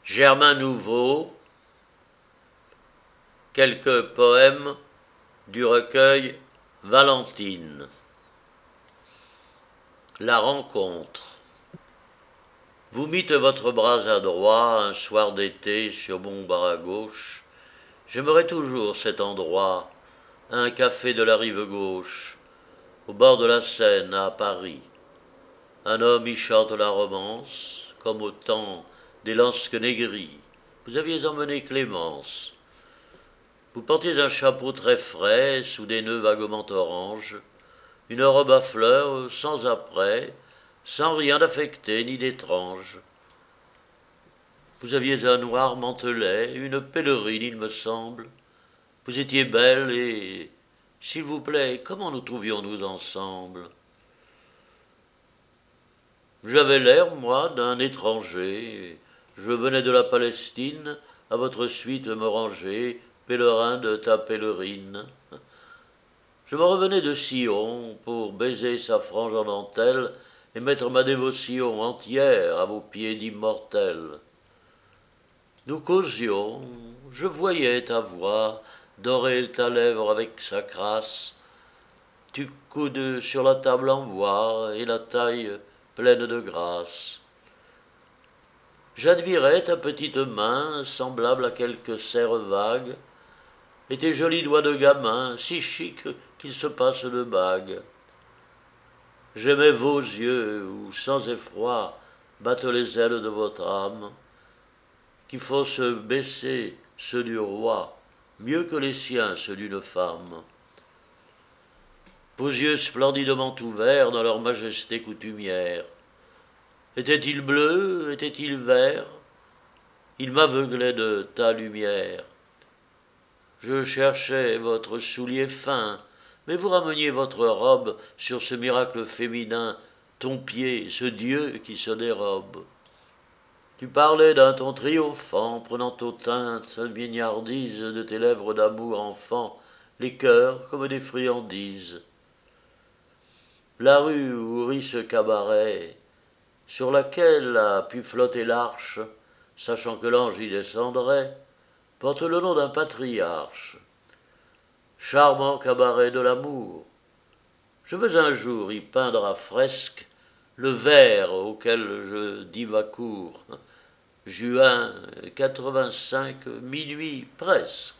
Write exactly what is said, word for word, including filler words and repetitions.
Germain Nouveau, quelques poèmes du recueil Valentine. La rencontre. Vous mîtes votre bras à droite un soir d'été sur mon bras gauche. J'aimerais toujours cet endroit, un café de la rive gauche, au bord de la Seine à Paris. Un homme y chante la romance, comme au temps des Lansquenégris. Vous aviez emmené Clémence. Vous portiez un chapeau très frais, sous des nœuds vaguement orange, une robe à fleurs, sans apprêt, sans rien d'affecté ni d'étrange. Vous aviez un noir mantelet, une pèlerine, il me semble. Vous étiez belle et, s'il vous plaît, comment nous trouvions-nous ensemble? J'avais l'air, moi, d'un étranger. Je venais de la Palestine, à votre suite me ranger, pèlerin de ta pèlerine. Je me revenais de Sion pour baiser sa frange en dentelle et mettre ma dévotion entière à vos pieds d'immortels. Nous causions, je voyais ta voix dorer ta lèvre avec sa crasse. Tu coudes sur la table en bois et la taille pleine de grâce. J'admirais ta petite main, semblable à quelque serre vague, et tes jolis doigts de gamin, si chic qu'ils se passent de bagues. J'aimais vos yeux où, sans effroi, battent les ailes de votre âme, qui font se baisser ceux du roi, mieux que les siens ceux d'une femme. Vos yeux splendidement ouverts dans leur majesté coutumière, étaient-ils bleus, étaient-ils verts? Ils m'aveuglaient de ta lumière. Je cherchais votre soulier fin, mais vous rameniez votre robe sur ce miracle féminin, ton pied, ce Dieu qui se dérobe. Tu parlais d'un ton triomphant, prenant aux teintes mignardises de tes lèvres d'amour enfant, les cœurs comme des friandises. La rue où rit ce cabaret, sur laquelle a pu flotter l'arche, sachant que l'ange y descendrait, porte le nom d'un patriarche. Charmant cabaret de l'amour, je veux un jour y peindre à fresque le vers auquel je dis ma cour. Juin quatre-vingt-cinq, minuit presque.